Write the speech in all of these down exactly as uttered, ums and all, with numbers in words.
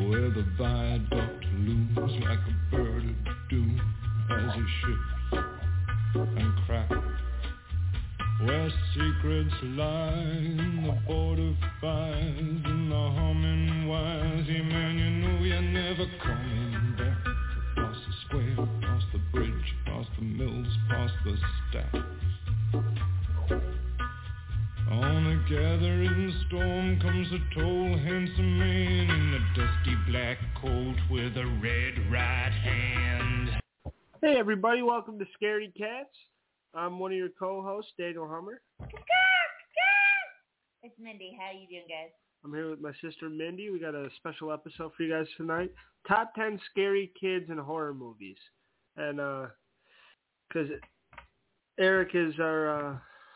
where the viaduct looms like a bird of doom as he shifts and cracks, where secrets lie in the border fires and the humming wires. Yeah, man, you know you're never coming back. Across the square, across the bridge, across the mills, past the stacks. On a gathering storm comes a tall, handsome man in a dusty black coat with a red right hand. Hey everybody, welcome to Scaredy Cats. I'm one of your co-hosts, Daniel Hummer. It's Mindy. How you doing, guys? I'm here with my sister Mindy. We got a special episode for you guys tonight. Top ten scary kids in horror movies. And, uh, because Eric is our, uh,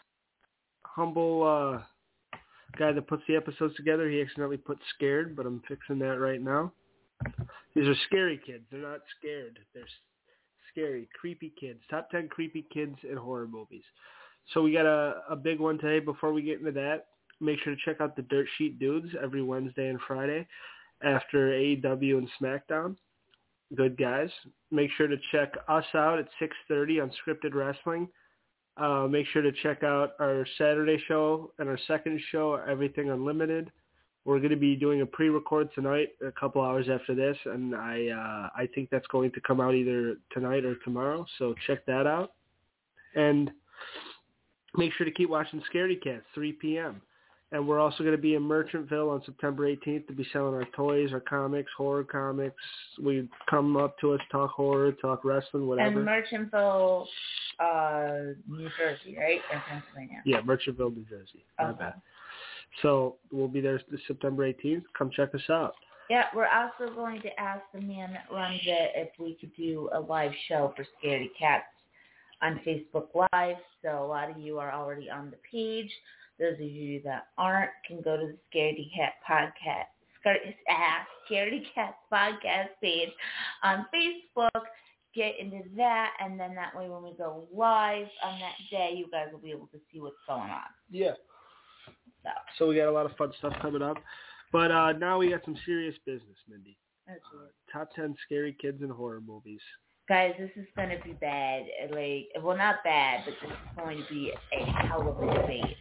humble, uh, guy that puts the episodes together. He accidentally put scared, but I'm fixing that right now. These are scary kids. They're not scared. They're scary, creepy kids. Top ten creepy kids in horror movies. So we got a, a big one today. Before we get into that, make sure to check out the Dirt Sheet Dudes every Wednesday and Friday after A E W and SmackDown. Good guys. Make sure to check us out at six thirty on Scripted Wrestling. Uh, make sure to check out our Saturday show and our second show, Everything Unlimited. We're going to be doing a pre-record tonight, a couple hours after this, and I uh, I think that's going to come out either tonight or tomorrow, so check that out. And make sure to keep watching Scaredy Cats, three p.m. And we're also going to be in Merchantville on September eighteenth to be selling our toys, our comics, horror comics. We come up to us, talk horror, talk wrestling, whatever. And Merchantville, uh, New Jersey, right? Or Pennsylvania? Yeah, Merchantville, New Jersey. My okay. bad. So we'll be there September eighteenth. Come check us out. Yeah, we're also going to ask the man that runs it if we could do a live show for Scaredy Cats on Facebook Live. So a lot of you are already on the page. Those of you that aren't can go to the Scaredy Cat podcast, Scaredy Cats podcast page on Facebook. Get into that, and then that way when we go live on that day, you guys will be able to see what's going on. Yeah. So, so we got a lot of fun stuff coming up. But uh, now we got some serious business, Mindy. Uh, top ten scary kids in horror movies. Guys, this is going to be bad. Like, well, not bad, but this is going to be a hell of a debate,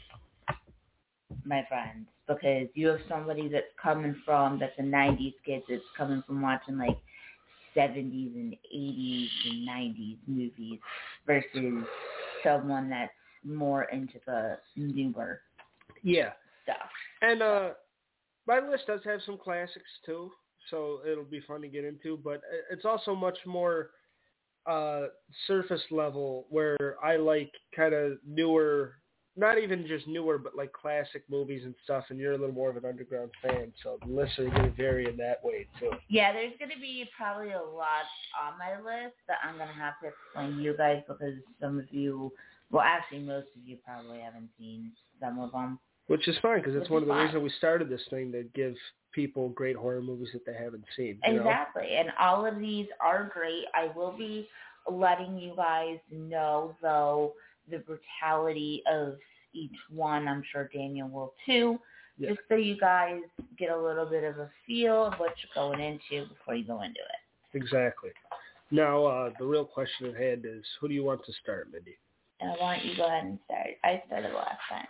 my friends, because you have somebody that's coming from, that's a nineties kid that's coming from watching, like, seventies and eighties and nineties movies versus someone that's more into the newer yeah. stuff. And uh, my list does have some classics, too, so it'll be fun to get into, but it's also much more uh, surface level where I like kind of newer, not even just newer, but like classic movies and stuff, and you're a little more of an underground fan, so the lists are going to vary in that way, too. Yeah, there's going to be probably a lot on my list that I'm going to have to explain to you guys because some of you, well, actually most of you probably haven't seen some of them. Which is fine, because it's one of the fine. reasons we started this thing, to give people great horror movies that they haven't seen. Exactly, know? And all of these are great. I will be letting you guys know, though, the brutality of each one. I'm sure Daniel will, too, yeah. Just so you guys get a little bit of a feel of what you're going into before you go into it. Exactly. Now, uh, the real question at hand is, who do you want to start, Mindy? And I want you to go ahead and start. I started last time.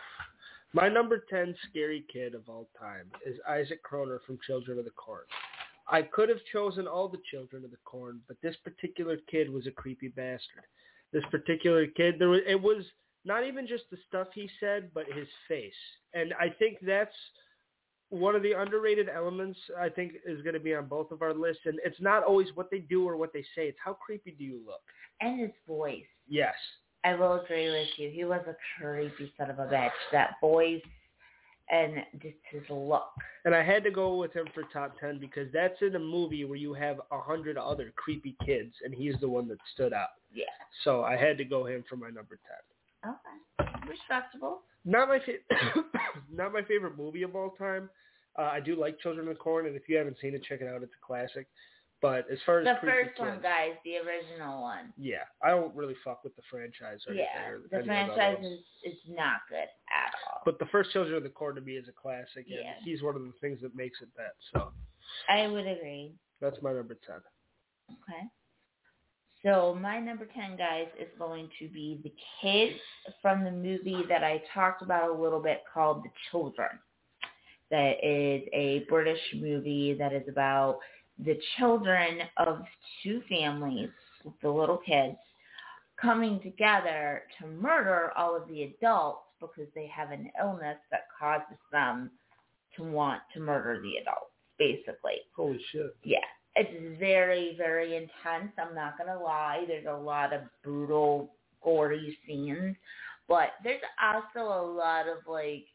My number ten scary kid of all time is Isaac Kroner from Children of the Corn. I could have chosen all the Children of the Corn, but this particular kid was a creepy bastard. This particular kid, there was, it was not even just the stuff he said, but his face. And I think that's one of the underrated elements I think is going to be on both of our lists. And it's not always what they do or what they say. It's how creepy do you look. And his voice. Yes. I will agree with you. He was a creepy son of a bitch. That voice and just his look. And I had to go with him for top ten because that's in a movie where you have a hundred other creepy kids, and he's the one that stood out. Yeah. So I had to go him for my number ten. Okay. Respectable. Not my fa- not my favorite movie of all time. Uh, I do like Children of the Corn, and if you haven't seen it, check it out. It's a classic. But as far as the creepy first one, kids, guys, the original one. Yeah, I don't really fuck with the franchise or yeah, anything. Yeah, the franchise is, is not good at all. But the first Children of the Corn to me is a classic, and Yeah. he's one of the things that makes it that. So I would agree. that's my number ten. Okay. So my number ten, guys, is going to be the kids from the movie that I talked about a little bit called The Children. That is a British movie that is about the children of two families, the little kids, coming together to murder all of the adults because they have an illness that causes them to want to murder the adults, basically. Holy shit. Yeah. It's very, very intense. I'm not going to lie. There's a lot of brutal, gory scenes. But there's also a lot of, like,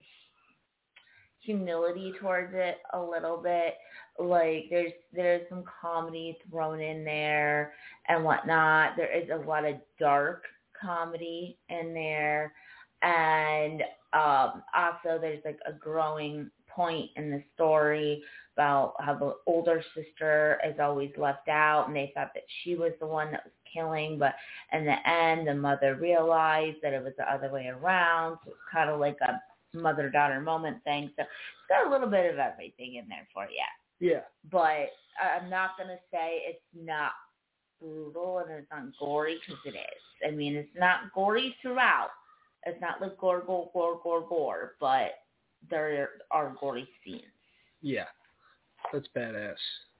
humility towards it a little bit. Like, there's there's some comedy thrown in there and whatnot. There is a lot of dark comedy in there. And um, also there's, like, a growing point in the story about how the older sister is always left out, and they thought that she was the one that was killing, but in the end, the mother realized that it was the other way around. So it's kind of like a mother-daughter moment thing. So it's got a little bit of everything in there for you. Yeah. But I'm not going to say it's not brutal and it's not gory, because it is. I mean, it's not gory throughout. It's not like gore, gore, gore, gore, gore, but there are gory scenes. Yeah. That's badass.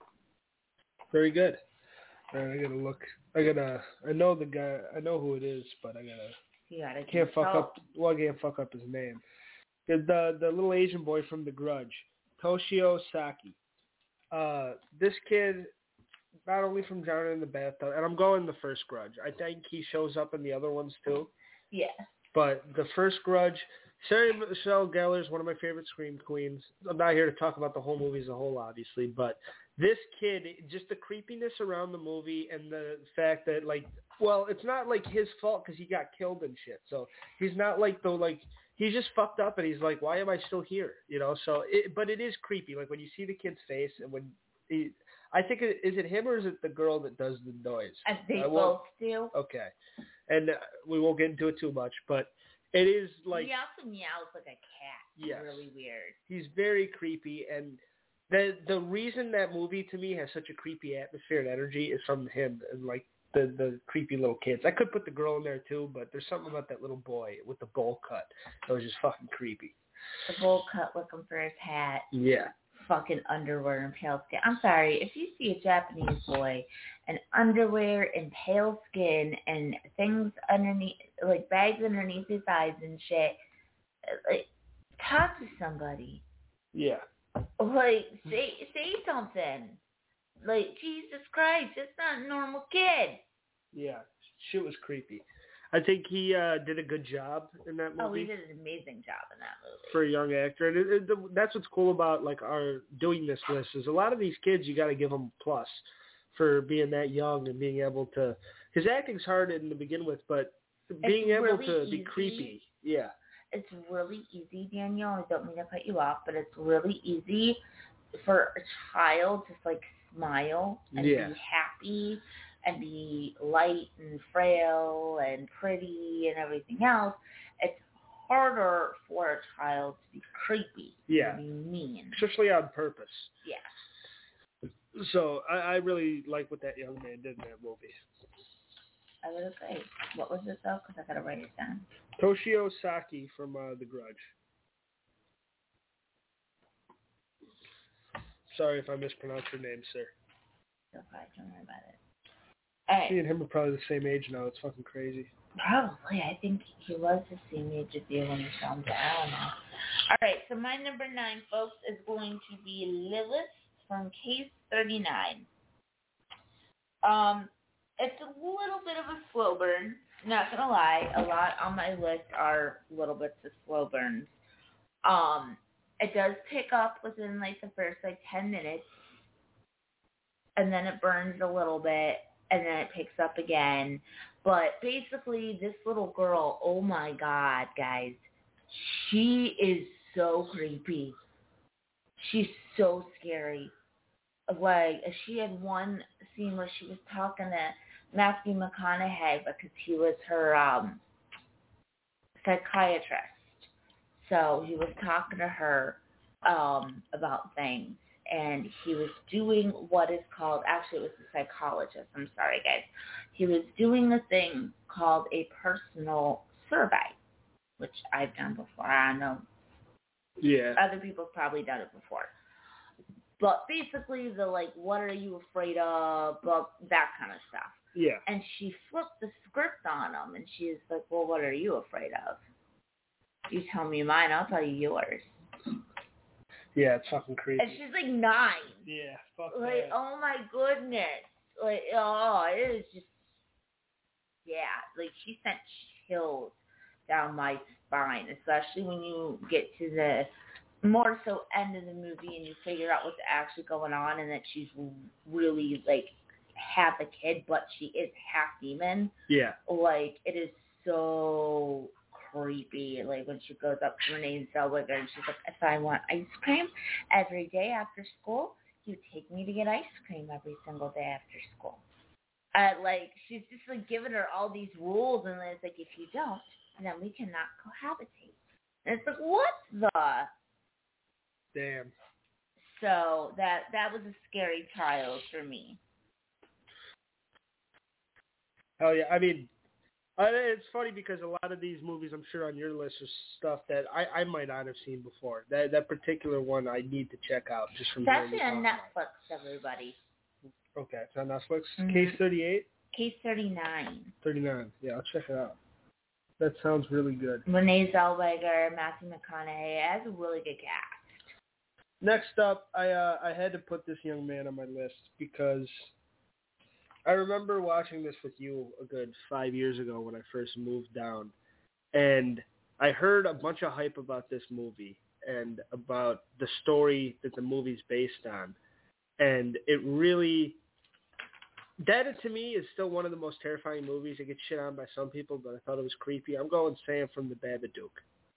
Very good. All right, I gotta look. I gotta. I know the guy. I know who it is, but I gotta. You gotta can't fuck consult. up. Well, I can't fuck up his name. The the, the little Asian boy from The Grudge, Toshio Saki. Uh, this kid, not only from Drowning in the Bathtub, and I'm going the first Grudge. I think he shows up in the other ones too. Yeah. But the first Grudge, Sarah Michelle Gellar is one of my favorite scream queens. I'm not here to talk about the whole movie as a whole, obviously, but this kid, just the creepiness around the movie and the fact that, like, well, it's not like his fault because he got killed and shit. So he's not like the like he's just fucked up and he's like, why am I still here? You know. So, it, but it is creepy. Like when you see the kid's face and when he, I think it, is it him or is it the girl that does the noise? And they I both do. Okay, and uh, we won't get into it too much, but it is like he also meows like a cat. Yes. Really weird. He's very creepy, and the the reason that movie to me has such a creepy atmosphere and energy is from him and like the the creepy little kids. I could put the girl in there too, but there's something about that little boy with the bowl cut that was just fucking creepy. The bowl cut looking for his hat. Yeah. Fucking underwear and pale skin. I'm sorry, if you see a Japanese boy in underwear and pale skin and things underneath, like bags underneath his eyes and shit, like, talk to somebody. Yeah. Like, say say something. Like, Jesus Christ, it's not a normal kid. Yeah. Shit was creepy. I think he uh, did a good job in that movie. Oh, he did an amazing job in that movie. For a young actor. And it, it, that's what's cool about like our doing this list is a lot of these kids, you got to give them a plus for being that young and being able to, his acting's hard in to begin with, but being It's able really to easy. be creepy. Yeah. It's really easy, Daniel. I don't mean to cut you off, but it's really easy for a child to like smile and Yeah. be happy and be light and frail and pretty and everything else. It's harder for a child to be creepy, Yeah. to be mean. Especially on purpose. Yeah. So I, I really like what that young man did in that movie. I would agree. What was it though? Because I got to write it down. Toshio Saki from uh, The Grudge. Sorry if I mispronounced your name, sir. So far, don't worry about it. All right. Me and him are probably the same age now. It's fucking crazy. Probably. I think he was the same age as you when he filmed it. I don't know. All right. So my number nine, folks, is going to be Lilith from Case thirty-nine. Um, it's a little bit of a slow burn. Not gonna lie. A lot on my list are little bits of slow burns. Um, it does pick up within like the first like ten minutes, and then it burns a little bit. And then it picks up again. But basically, this little girl, oh my God, guys, she is so creepy. She's so scary. Like, she had one scene where she was talking to Matthew McConaughey because he was her um, psychiatrist. So he was talking to her um, about things, and he was doing what is called, actually it was a psychologist, I'm sorry guys. He was doing a thing called a personal survey, which I've done before. I don't know. Yeah. Other people have probably done it before. But basically the like, what are you afraid of, but that kind of stuff. Yeah. And she flipped the script on him, and she's like, well, what are you afraid of? You tell me mine, I'll tell you yours. Yeah, it's fucking creepy. And she's like nine. Yeah, fuck Like, that. oh my goodness. Like, oh, it is just, yeah. Like, she sent chills down my spine, especially when you get to the more so end of the movie and you figure out what's actually going on and that she's really, like, half a kid, but she is half demon. Yeah. Like, it is so creepy. Like, when she goes up to Renee Zellweger and she's like, if I want ice cream every day after school, you take me to get ice cream every single day after school. Uh, like, she's just, like, giving her all these rules, and then it's like, if you don't, then we cannot cohabitate. And it's like, what the? Damn. So that that was a scary child for me. Oh, yeah. I mean, I, it's funny because a lot of these movies, I'm sure on your list, are stuff that I, I might not have seen before. That that particular one I need to check out just from It's hearing actually you on talk about Netflix, everybody. it. Okay, it's on Netflix. Mhm. Case thirty-eight? Case thirty-nine. thirty-nine. Yeah, I'll check it out. That sounds really good. Renee Zellweger, Matthew McConaughey. It has a really good cast. Next up, I uh, I had to put this young man on my list because I remember watching this with you a good five years ago when I first moved down, and I heard a bunch of hype about this movie and about the story that the movie's based on, and it really, that to me is still one of the most terrifying movies. It gets shit on by some people, but I thought it was creepy. I'm going Sam from the Babadook.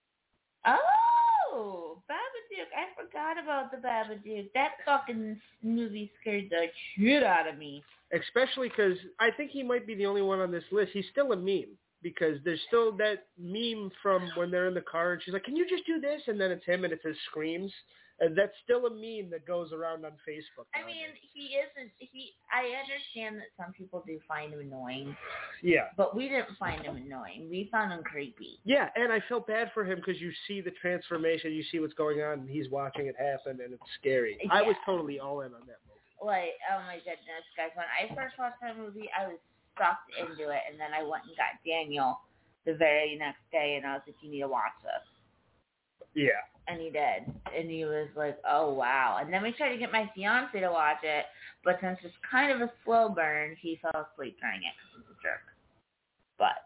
Oh, Babadook. I forgot about the Babadook. That fucking movie scared the shit out of me. Especially because I think he might be the only one on this list. He's still a meme because there's still that meme from when they're in the car and she's like, can you just do this? And then it's him and it's his screams. And that's still a meme that goes around on Facebook. I mean, he isn't, he, I understand that some people do find him annoying. Yeah. But we didn't find him annoying. We found him creepy. Yeah, and I felt bad for him because you see the transformation, you see what's going on, and he's watching it happen, and it's scary. Yeah. I was totally all in on that movie. Like, oh my goodness, guys, when I first watched that movie, I was sucked into it, and then I went and got Daniel the very next day, and I was like, you need to watch this. Yeah. And he did. And he was like, oh, wow. And then we tried to get my fiance to watch it, but since it's kind of a slow burn, he fell asleep during it because he's a jerk. But.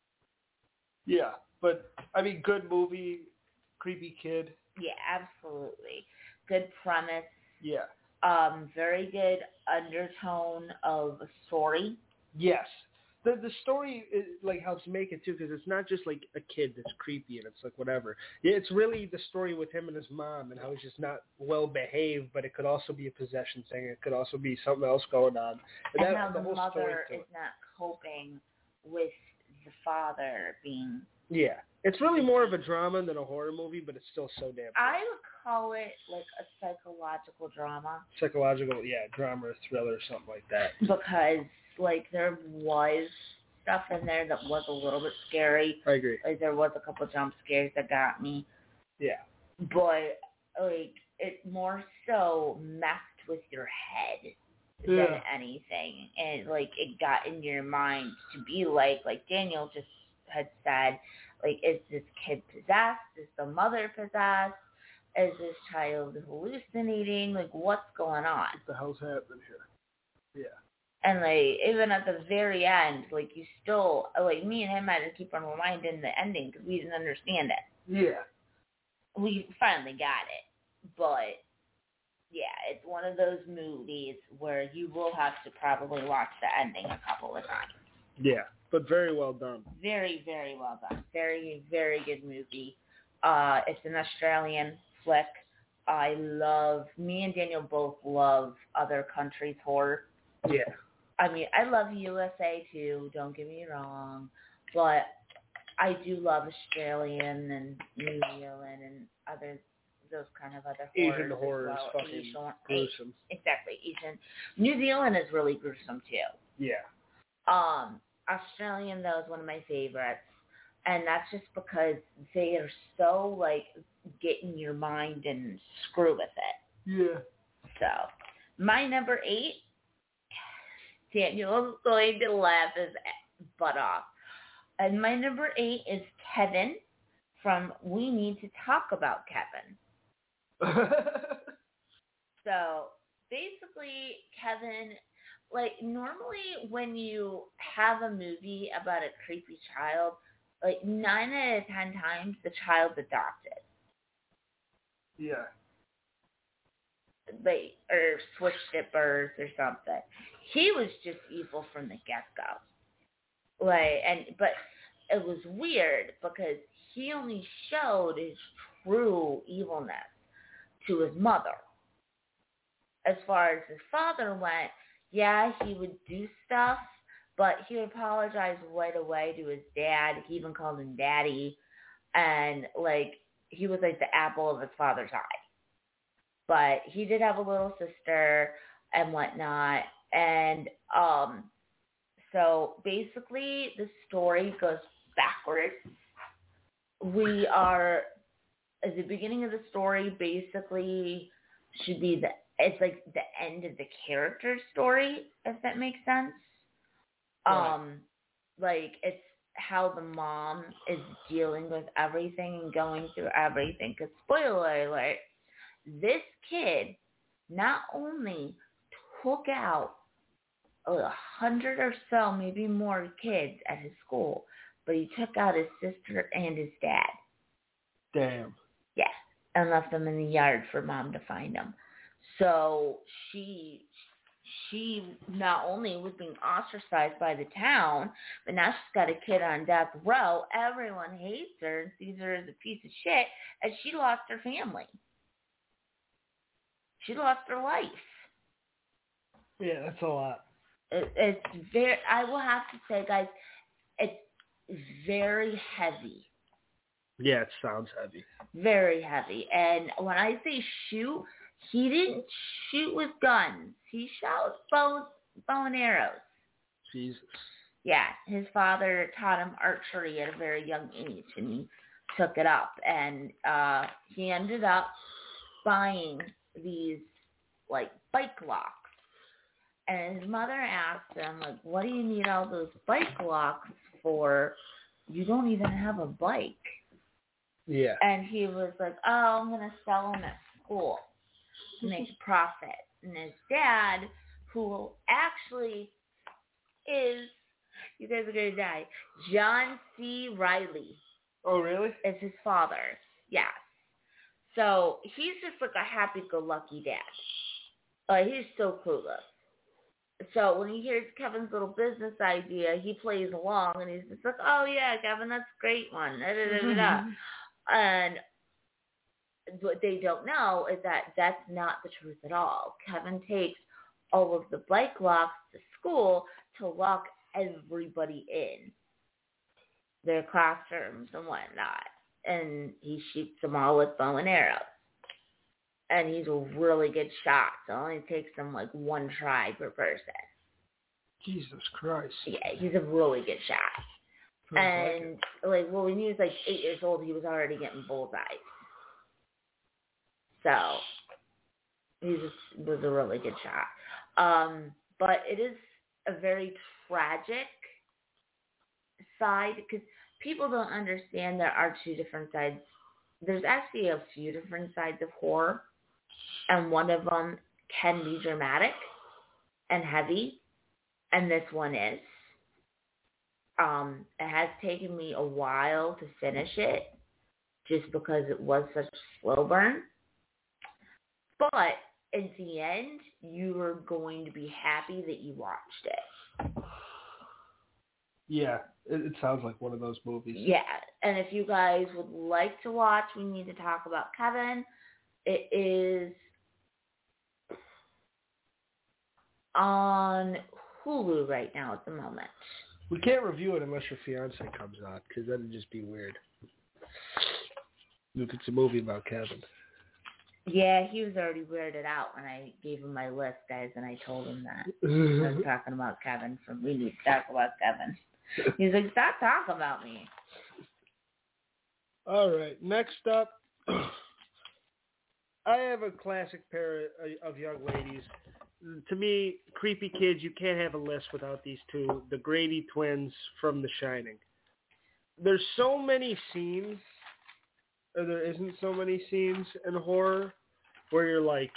Yeah, but, I mean, good movie, creepy kid. Yeah, absolutely. Good premise. Yeah. Um, very good undertone of a story. Yes. The the story is, like helps make it too because it's not just like a kid that's creepy and it's like whatever. Yeah, it's really the story with him and his mom and how he's just not well behaved, but it could also be a possession thing. It could also be something else going on. And, and that, how the, the whole mother story is not coping with the father being. Yeah, it's really more of a drama than a horror movie, but it's still so damn. I would call it like a psychological drama. Psychological, yeah, drama or thriller, something like that. Because. Like, there was stuff in there that was a little bit scary. I agree. Like, there was a couple jump scares that got me. Yeah. But, like, it more so messed with your head yeah. than anything. And, like, it got in your mind to be like, like Daniel just had said, like, is this kid possessed? Is the mother possessed? Is this child hallucinating? Like, what's going on? What the hell's happening here? Yeah. And, like, even at the very end, like, you still, like, me and him had to keep on reminding the ending because we didn't understand it. Yeah. We finally got it. But, yeah, it's one of those movies where you will have to probably watch the ending a couple of times. Yeah, but very well done. Very, very well done. Very, very good movie. Uh, it's an Australian flick. I love, me and Daniel both love other countries' horror. Yeah. I mean, I love U S A too, don't get me wrong, but I do love Australian and New Zealand and other those kind of other horrors. Asian horror as is well. fucking Asian, gruesome. Exactly, Asian. New Zealand is really gruesome too. Yeah. Um, Australian though is one of my favorites, and that's just because they are so like get in your mind and screw with it. Yeah. So my number eight, Daniel's going to laugh his butt off. And my number eight is Kevin from We Need to Talk About Kevin. So basically, Kevin, like normally when you have a movie about a creepy child, like nine out of ten times the child's adopted. Yeah. They or switched at birth or something. He was just evil from the get-go. Like, and but it was weird because he only showed his true evilness to his mother. As far as his father went, yeah, he would do stuff, but he would apologize right away to his dad. He even called him daddy, and like he was like the apple of his father's eye. But he did have a little sister and whatnot, and um. So basically, the story goes backwards. We are, at the beginning of the story, basically should be the, it's like the end of the character story, if that makes sense. Right. Um, like it's how the mom is dealing with everything and going through everything. Because spoiler alert, this kid not only took out a hundred or so, maybe more kids at his school, but he took out his sister and his dad. Damn. Yeah, and left them in the yard for mom to find them. So she, she not only was being ostracized by the town, but now she's got a kid on death row. Everyone hates her and sees her as a piece of shit, and she lost her family. She lost her life. Yeah, that's a lot. It's very, I will have to say, guys, it's very heavy. Yeah, it sounds heavy. Very heavy. And when I say shoot, he didn't shoot with guns. He shot with bow, bow and arrows. Jesus. Yeah, his father taught him archery at a very young age, and he took it up. And uh, he ended up buying these, like, bike locks. And his mother asked him, like, what do you need all those bike locks for? You don't even have a bike. Yeah. And he was like, oh, I'm going to sell them at school to make a profit. And his dad, who actually is, you guys are going to die, John C. Reilly. Oh, really? Is his father. Yes. So he's just like a happy-go-lucky dad. Uh, he's so clueless. So when he hears Kevin's little business idea, he plays along, and he's just like, oh, yeah, Kevin, that's a great one. Da, da, da, da, da. And what they don't know is that that's not the truth at all. Kevin takes all of the bike locks to school to lock everybody in their classrooms and whatnot. And he shoots them all with bow and arrows. And he's a really good shot. So it only takes him like one try per person. Jesus Christ. Yeah, he's a really good shot. Sounds and like, like, well, when he was like eight years old, he was already getting bullseyes. So he just was a really good shot. Um, but it is a very tragic side because people don't understand there are two different sides. There's actually a few different sides of horror. And one of them can be dramatic and heavy, and this one is. Um, it has taken me a while to finish it, just because it was such a slow burn. But in the end, you are going to be happy that you watched it. Yeah, it, it sounds like one of those movies. Yeah, and if you guys would like to watch, we need to talk about Kevin. It is on Hulu right now at the moment. We can't review it unless your fiance comes on, because that would just be weird. Look, it's a movie about Kevin. Yeah, he was already weirded out when I gave him my list, guys, and I told him that. I was talking about Kevin from We Need to Talk About Kevin. He's like, stop talking about me. All right, next up, I have a classic pair of young ladies. To me, creepy kids, you can't have a list without these two, the Grady twins from The Shining. There's so many scenes, or there isn't so many scenes in horror where you're like,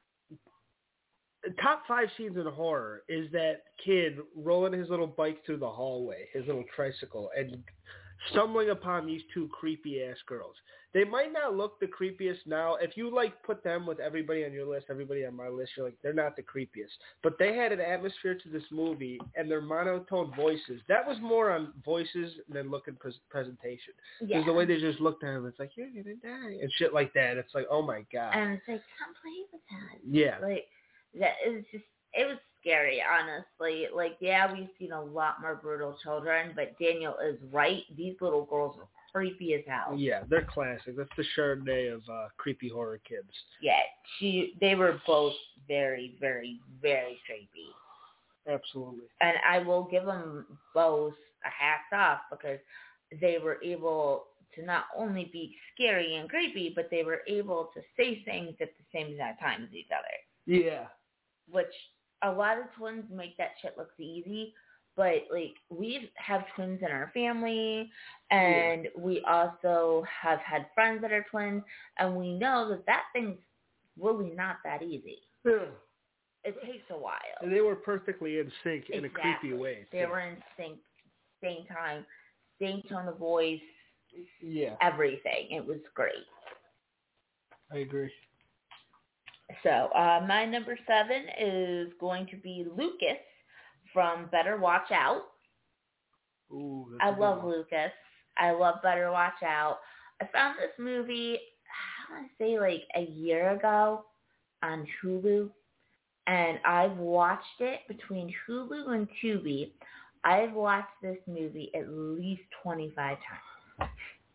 top five scenes in horror is that kid rolling his little bike through the hallway, his little tricycle, and stumbling upon these two creepy-ass girls. They might not look the creepiest now. If you, like, put them with everybody on your list, everybody on my list, you're like, they're not the creepiest. But they had an atmosphere to this movie, and their monotone voices. That was more on voices than look and pres- presentation. Because Yeah. the way they just looked at him, it's like, you're going to die, and shit like that. It's like, oh, my God. And it's like, come play with us. Yeah. Like, that it was just, it was scary, honestly. Like, yeah, we've seen a lot more brutal children, but Daniel is right. These little girls are creepy as hell. Yeah, they're classic. That's the Chardonnay of uh, creepy horror kids. Yeah, she. They were both very, very, very creepy. Absolutely. And I will give them both a hats off because they were able to not only be scary and creepy, but they were able to say things at the same exact time as each other. Yeah. Which a lot of twins make that shit look easy, but like we have twins in our family, and yeah. we also have had friends that are twins, and we know that that thing's really not that easy. Yeah. It takes a while. And they were perfectly in sync exactly. in a creepy way. They were in sync, same time, same tone of voice. Yeah. Everything. It was great. I agree. So, uh, my number seven is going to be Lucas from Better Watch Out. Ooh, that's I a good love one. Lucas. I love Better Watch Out. I found this movie, I want to say like a year ago on Hulu, and I've watched it between Hulu and Tubi. I've watched this movie at least twenty-five times.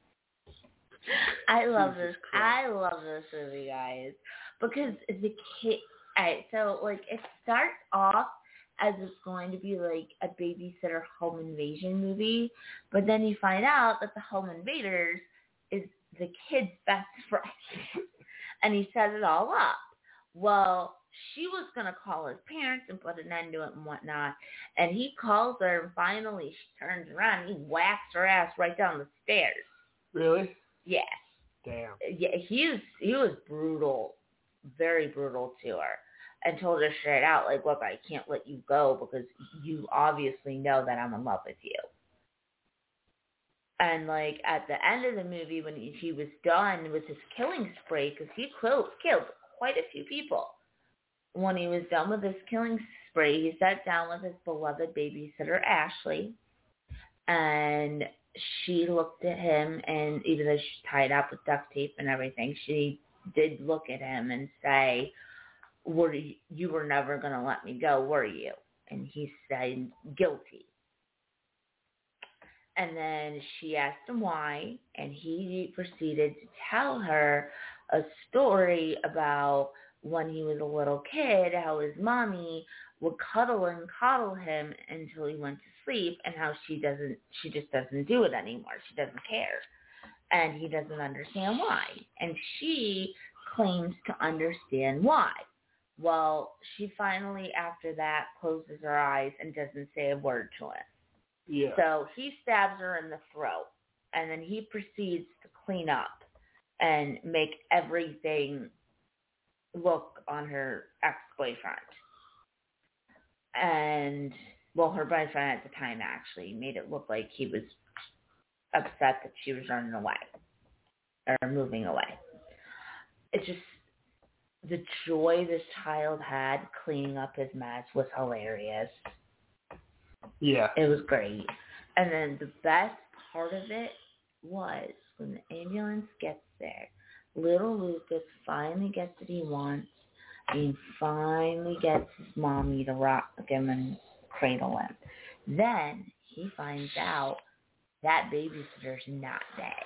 I love Jesus this. Christ. I love this movie, guys, because the kid. Alright, so like it starts off as it's going to be like a babysitter home invasion movie, but then you find out that the home invaders is the kid's best friend, and he set it all up. Well, she was gonna call his parents and put an end to it and whatnot, and he calls her, and finally she turns around and he whacks her ass right down the stairs. Really? Yeah. Damn. Yeah, he was he was brutal, very brutal to her, and told her straight out, like, look, I can't let you go because you obviously know that I'm in love with you. And like at the end of the movie, when he, he was done with his killing spree, because he killed killed quite a few people. When he was done with his killing spree, he sat down with his beloved babysitter Ashley, and she looked at him, and even though she's tied up with duct tape and everything, she did look at him and say, "Were you, you were never going to let me go, were you?" And he said, "Guilty." And then she asked him why, and he proceeded to tell her a story about when he was a little kid, how his mommy would cuddle and coddle him until he went to sleep, and how she doesn't, she just doesn't do it anymore. She doesn't care. And he doesn't understand why. And she claims to understand why. Well, she finally, after that, closes her eyes and doesn't say a word to him. Yeah. So he stabs her in the throat, and then he proceeds to clean up and make everything look on her ex-boyfriend. And, well, her boyfriend at the time actually made it look like he was upset that she was running away or moving away. It's just the joy this child had cleaning up his mess was hilarious. Yeah. It was great. And then the best part of it was when the ambulance gets there, little Lucas finally gets what he wants. He finally gets his mommy to rock him and cradle him. Then he finds out that babysitter's not dead.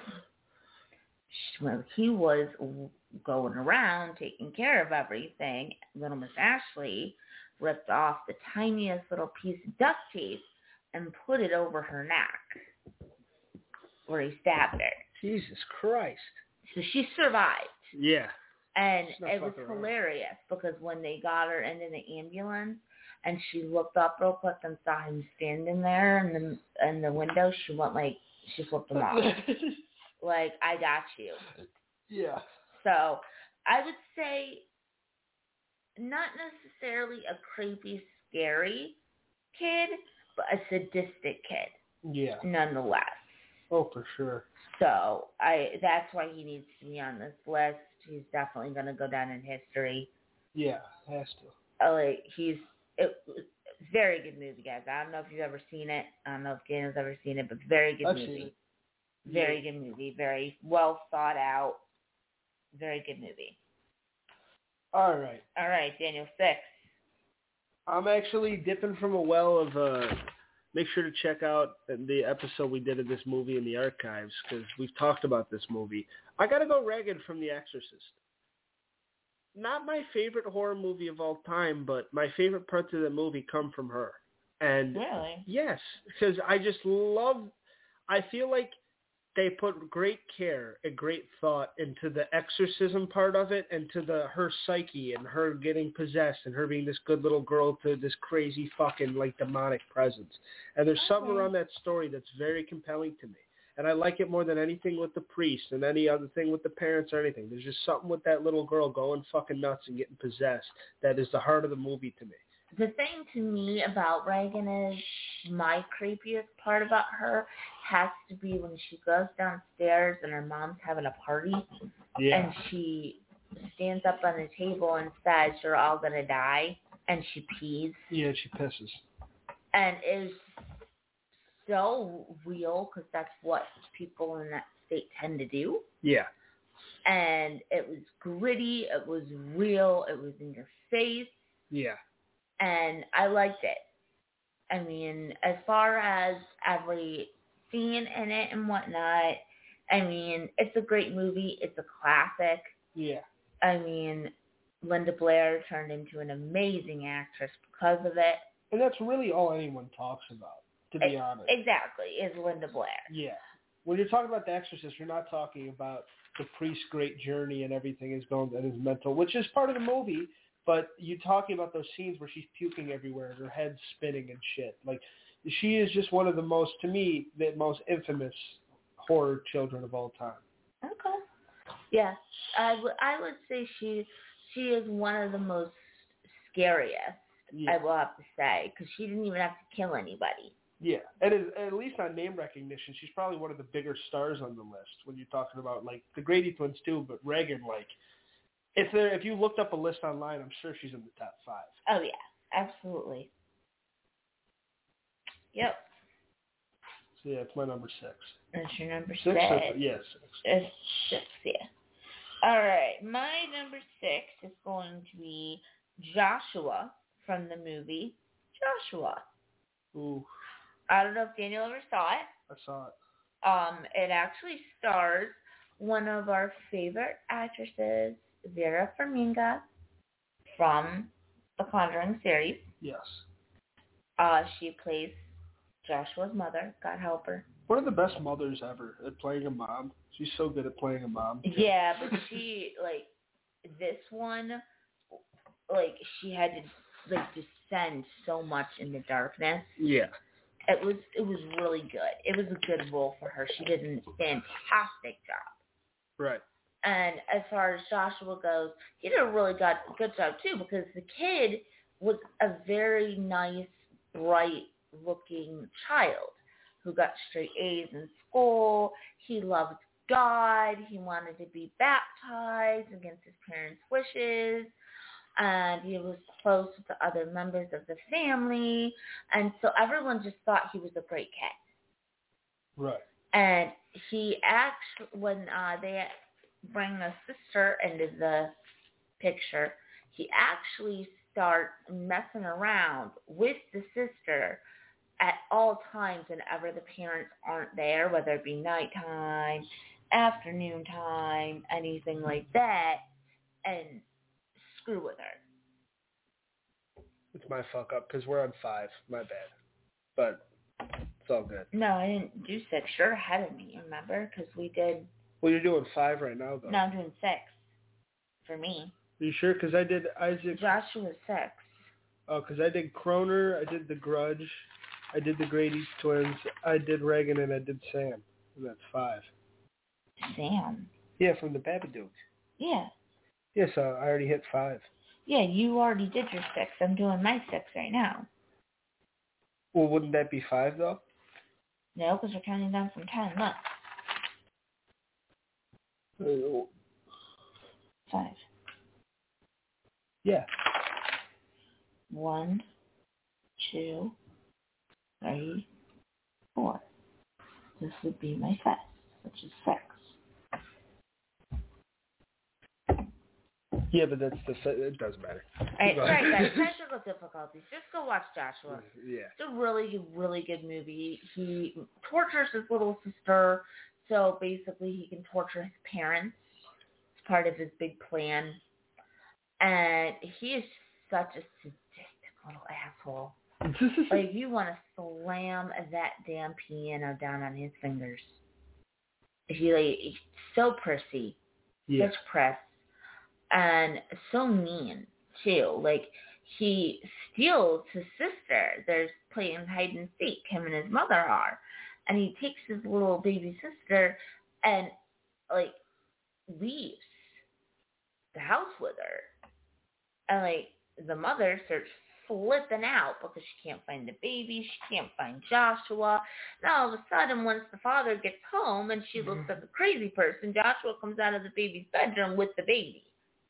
Well, he was going around taking care of everything. Little Miss Ashley ripped off the tiniest little piece of duct tape and put it over her neck where he stabbed her. Jesus Christ. So she survived. Yeah. And it was hilarious because when they got her into the ambulance and she looked up real quick and saw him standing there in the in the window, she went like, she flipped him off. Like, I got you. Yeah. So I would say not necessarily a creepy, scary kid, but a sadistic kid. Yeah. Nonetheless. Oh, for sure. So I that's why he needs to be on this list. He's definitely going to go down in history. Yeah, has to. Uh, like he's it, very good movie, guys. I don't know if you've ever seen it. I don't know if Daniel's ever seen it, but very good I've movie. Seen it. Very yeah. good movie. Very well thought out. Very good movie. All right. All right, Daniel, six. I'm actually dipping from a well of uh make sure to check out the episode we did of this movie in the archives because we've talked about this movie. I got to go Regan from The Exorcist. Not my favorite horror movie of all time, but my favorite parts of the movie come from her. And Really? Yes, because I just love, I feel like they put great care and great thought into the exorcism part of it and to the her psyche and her getting possessed and her being this good little girl to this crazy fucking like demonic presence. And there's something Okay. around that story that's very compelling to me. And I like it more than anything with the priest and any other thing with the parents or anything. There's just something with that little girl going fucking nuts and getting possessed that is the heart of the movie to me. The thing to me about Regan is my creepiest part about her has to be when she goes downstairs and her mom's having a party Yeah. and she stands up on the table and says, "You're all going to die," and she pees. Yeah, she pisses. And it's so real because that's what people in that state tend to do. Yeah. And it was gritty. It was real. It was in your face. Yeah. And I liked it. I mean, as far as every scene in it and whatnot, I mean, it's a great movie. It's a classic. Yeah. I mean, Linda Blair turned into an amazing actress because of it. And that's really all anyone talks about, to be it, honest. Exactly, is Linda Blair. Yeah. When you're talking about The Exorcist, you're not talking about the priest's great journey and everything is going and his mental, which is part of the movie. But you're talking about those scenes where she's puking everywhere and her head's spinning and shit. Like, she is just one of the most, to me, the most infamous horror children of all time. Okay. Yeah, I, w- I would say she she is one of the most scariest, Yeah. I will have to say, because she didn't even have to kill anybody. Yeah, and is, at least on name recognition, she's probably one of the bigger stars on the list when you're talking about, like, the Grady twins too, but Regan, like, If there, if you looked up a list online, I'm sure she's in the top five. Oh, yeah. Absolutely. Yep. So, yeah, it's my number six. That's your number Six? six. Or, yeah, six. It's six, yeah. All right. My number six is going to be Joshua from the movie Joshua. Ooh. I don't know if Daniel ever saw it. I saw it. Um, it actually stars one of our favorite actresses, Vera Farmiga, from the Conjuring series. Yes. Uh, she plays Joshua's mother. God help her. One of the best mothers ever at playing a mom. She's so good at playing a mom. Yeah, but she, like, this one, like, she had to, like, descend so much in the darkness. Yeah. It was, it was really good. It was a good role for her. She did a fantastic job. Right. And as far as Joshua goes, he did a really good, good job, too, because the kid was a very nice, bright-looking child who got straight A's in school. He loved God. He wanted to be baptized against his parents' wishes. And he was close with the other members of the family. And so everyone just thought he was a great kid. Right. And he actually, when uh, they bring a sister into the picture, he actually starts messing around with the sister at all times whenever the parents aren't there, whether it be nighttime, afternoon time, anything like that, and screw with her. It's my fuck up because we're on five. My bad. But it's all good. No, I didn't do six. You're ahead of me, remember? Because we did... Well, you're doing five right now, though. No, I'm doing six. For me. Are you sure? Because I did Isaac... Joshua six. Oh, because I did Croner, I did The Grudge, I did The Grady Twins, I did Reagan, and I did Sam. And that's five. Sam? Yeah, from the Babadook. Yeah. Yeah, so I already hit five. Yeah, you already did your six. I'm doing my six right now. Well, wouldn't that be five, though? No, because we're counting down from ten. Look. Uh, Five. Yeah. One, two, three, four. This would be my fifth, which is six. Yeah, but that's the... It doesn't matter. All right, sorry guys, technical difficulties. Just go watch Joshua. Yeah. It's a really, really good movie. He tortures his little sister, so basically he can torture his parents. It's part of his big plan. And he is such a sadistic little asshole. Like, you want to slam that damn piano down on his fingers. He, like, he's so prissy. Yeah. Such press. And so mean, too. Like, he steals his sister. There's playing hide and seek, him and his mother are. And he takes his little baby sister and, like, leaves the house with her. And, like, the mother starts flipping out because she can't find the baby. She can't find Joshua. And all of a sudden, once the father gets home and she looks like a crazy person, Joshua comes out of the baby's bedroom with the baby.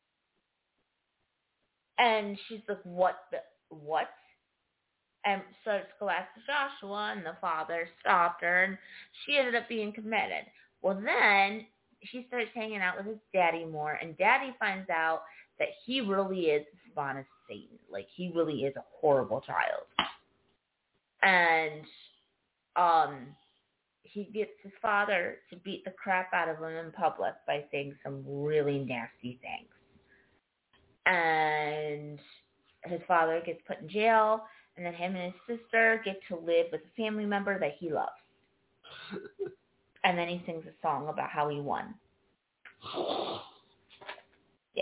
And she's like, what the, what? And starts to go after Joshua, and the father stopped her, and she ended up being committed. Well, then she starts hanging out with his daddy more, and daddy finds out that he really is the spawn of Satan. Like, he really is a horrible child. And um, he gets his father to beat the crap out of him in public by saying some really nasty things. And his father gets put in jail, and then him and his sister get to live with a family member that he loves. And then he sings a song about how he won. Yeah.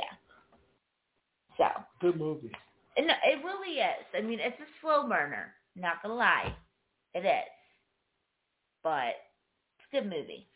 So. Good movie. And it really is. I mean, it's a slow burner. Not gonna lie. It is. But it's a good movie.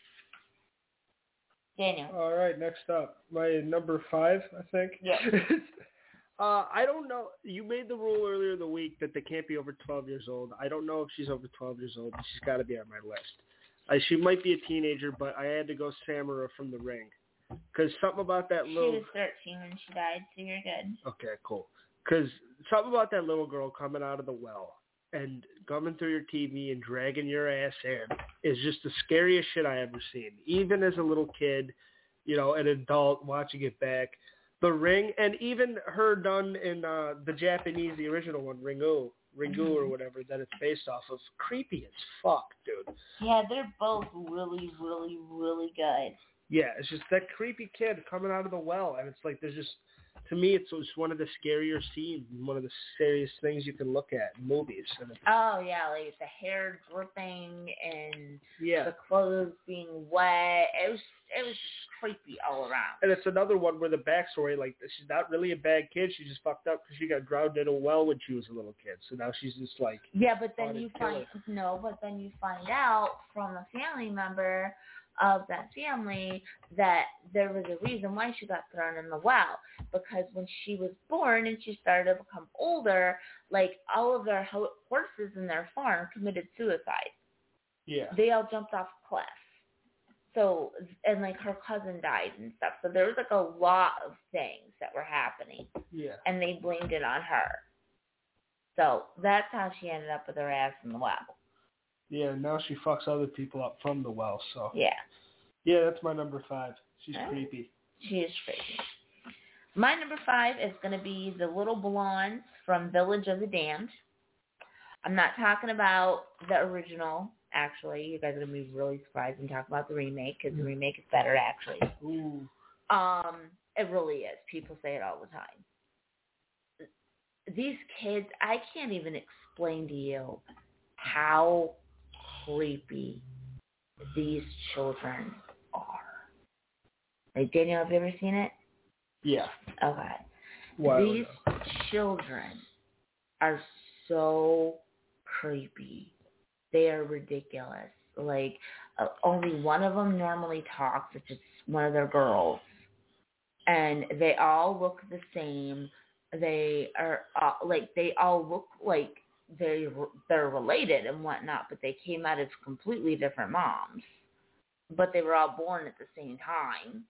Daniel. All right, next up. My number five, I think. Yeah. uh, I don't know. You made the rule earlier in the week that they can't be over twelve years old. I don't know if she's over twelve years old, but she's got to be on my list. I, she might be a teenager, but I had to go Samara from The Ring. Because something about that little... She was thirteen when she died, so you're good. Okay, cool. Because something about that little girl coming out of the well and coming through your T V and dragging your ass in is just the scariest shit I ever seen. Even as a little kid, you know, an adult watching it back. The Ring, and even her done in uh, the Japanese, the original one, Ringu, Ringu mm-hmm. or whatever that it's based off of. Creepy as fuck, dude. Yeah, they're both really, really, really good. Yeah, it's just that creepy kid coming out of the well, and it's like there's just, to me, it's just one of the scarier scenes, one of the scariest things you can look at in movies. And oh yeah, like the hair dripping and yeah. the clothes being wet. It was it was just creepy all around. And it's another one where the backstory, like she's not really a bad kid, she just fucked up because she got drowned in a well when she was a little kid. So now she's just like yeah, but then you find no, but then you find out from a family member of that family that there was a reason why she got thrown in the well, because when she was born and she started to become older, like all of their ho- horses in their farm committed suicide. Yeah. They all jumped off a cliff. So, and like her cousin died and stuff. So there was like a lot of things that were happening. Yeah. And they blamed it on her. So that's how she ended up with her ass in the well. Yeah, now she fucks other people up from the well, so. Yeah. Yeah, that's my number five. She's right. creepy. She is creepy. My number five is going to be the little blondes from Village of the Damned. I'm not talking about the original, actually. You guys are going to be really surprised and talk about the remake, because the remake is better, actually. Ooh. Um, it really is. People say it all the time. These kids, I can't even explain to you how creepy these children are. Like, Daniel, have you ever seen it? Yeah. Okay. Wow. These children are so creepy. They are ridiculous. Like, uh, only one of them normally talks, which is one of their girls. And they all look the same. They are, uh, like, they all look like they, they're related and whatnot, but they came out of completely different moms. But they were all born at the same time.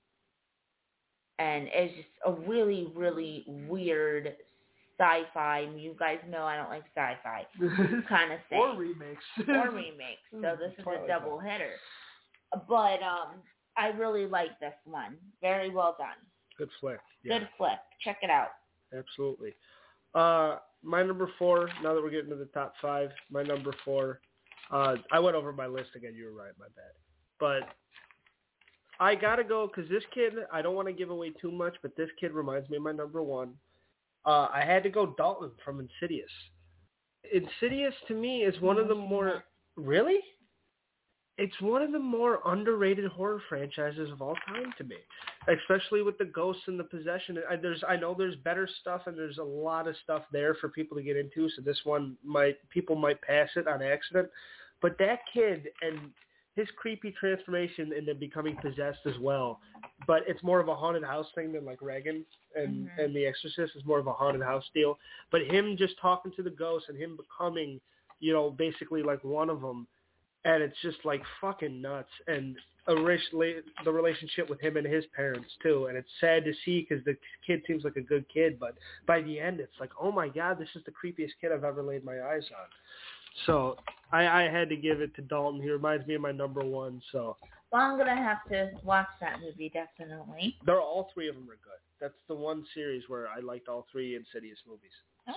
And it's just a really, really weird sci-fi. You guys know I don't like sci-fi kind of thing. Or remakes. Or remakes. So this is a double hitter. But um, I really like this one. Very well done. Good flick. Yeah. Good flick. Check it out. Absolutely. Uh, my number four, now that we're getting to the top five, my number four, uh, I went over my list again. You were right, my bad. But I got to go because this kid, I don't want to give away too much, but this kid reminds me of my number one. Uh, I had to go Dalton from Insidious. Insidious, to me, is one of the more... Really? It's one of the more underrated horror franchises of all time to me, especially with the ghosts and the possession. I, there's, I know there's better stuff, and there's a lot of stuff there for people to get into, so this one, might people might pass it on accident. But that kid and his creepy transformation into becoming possessed as well, but it's more of a haunted house thing than like Reagan and, mm-hmm. and The Exorcist is more of a haunted house deal. But him just talking to the ghosts and him becoming, you know, basically like one of them, and it's just like fucking nuts. And a the relationship with him and his parents too, and it's sad to see because the kid seems like a good kid, but by the end it's like, oh my god, this is the creepiest kid I've ever laid my eyes on. So I, I had to give it to Dalton. He reminds me of my number one. So well, I'm gonna have to watch that movie definitely. They're all three of them are good. That's the one series where I liked all three Insidious movies. Okay.